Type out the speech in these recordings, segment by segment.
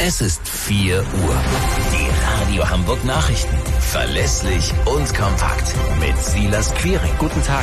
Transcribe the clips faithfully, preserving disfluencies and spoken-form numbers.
Es ist vier Uhr. Die Radio Hamburg Nachrichten. Verlässlich und kompakt. Mit Silas Quiring. Guten Tag.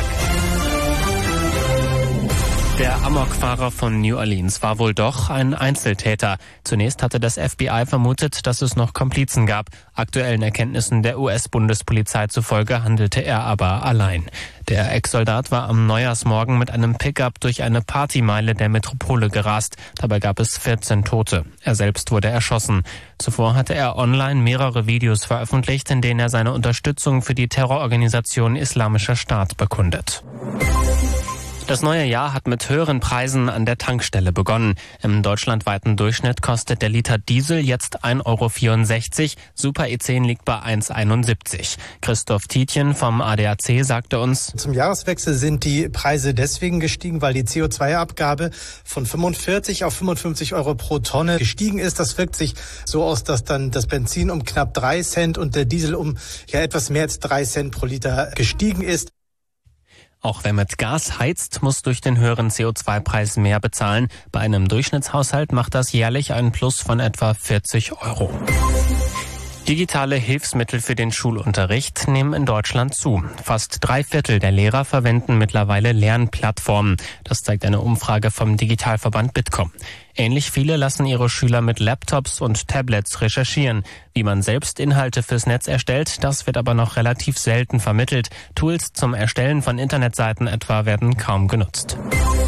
Der Amokfahrer von New Orleans war wohl doch ein Einzeltäter. Zunächst hatte das F B I vermutet, dass es noch Komplizen gab. Aktuellen Erkenntnissen der U S-Bundespolizei zufolge handelte er aber allein. Der Ex-Soldat war am Neujahrsmorgen mit einem Pickup durch eine Partymeile der Metropole gerast. Dabei gab es vierzehn Tote. Er selbst wurde erschossen. Zuvor hatte er online mehrere Videos veröffentlicht, in denen er seine Unterstützung für die Terrororganisation Islamischer Staat bekundet. Das neue Jahr hat mit höheren Preisen an der Tankstelle begonnen. Im deutschlandweiten Durchschnitt kostet der Liter Diesel jetzt ein Euro vierundsechzig, Super E zehn liegt bei eins Euro einundsiebzig. Christoph Tietjen vom A D A C sagte uns: Zum Jahreswechsel sind die Preise deswegen gestiegen, weil die C O zwei Abgabe von fünfundvierzig auf fünfundfünfzig Euro pro Tonne gestiegen ist. Das wirkt sich so aus, dass dann das Benzin um knapp drei Cent und der Diesel um ja etwas mehr als drei Cent pro Liter gestiegen ist. Auch wer mit Gas heizt, muss durch den höheren C O zwei Preis mehr bezahlen. Bei einem Durchschnittshaushalt macht das jährlich einen Plus von etwa vierzig Euro. Digitale Hilfsmittel für den Schulunterricht nehmen in Deutschland zu. Fast drei Viertel der Lehrer verwenden mittlerweile Lernplattformen. Das zeigt eine Umfrage vom Digitalverband Bitkom. Ähnlich viele lassen ihre Schüler mit Laptops und Tablets recherchieren. Wie man selbst Inhalte fürs Netz erstellt, das wird aber noch relativ selten vermittelt. Tools zum Erstellen von Internetseiten etwa werden kaum genutzt.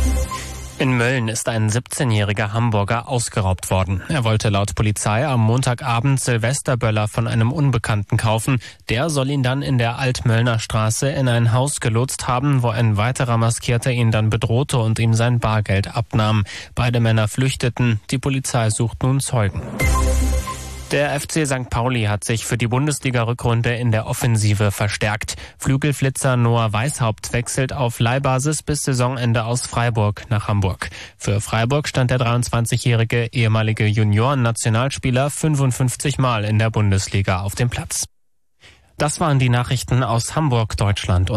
In Mölln ist ein siebzehnjähriger Hamburger ausgeraubt worden. Er wollte laut Polizei am Montagabend Silvesterböller von einem Unbekannten kaufen. Der soll ihn dann in der Altmöllner Straße in ein Haus gelotst haben, wo ein weiterer Maskierter ihn dann bedrohte und ihm sein Bargeld abnahm. Beide Männer flüchteten. Die Polizei sucht nun Zeugen. Der F C Sankt Pauli hat sich für die Bundesliga-Rückrunde in der Offensive verstärkt. Flügelflitzer Noah Weishaupt wechselt auf Leihbasis bis Saisonende aus Freiburg nach Hamburg. Für Freiburg stand der dreiundzwanzigjährige ehemalige Junioren-Nationalspieler fünfundfünfzig Mal in der Bundesliga auf dem Platz. Das waren die Nachrichten aus Hamburg, Deutschland.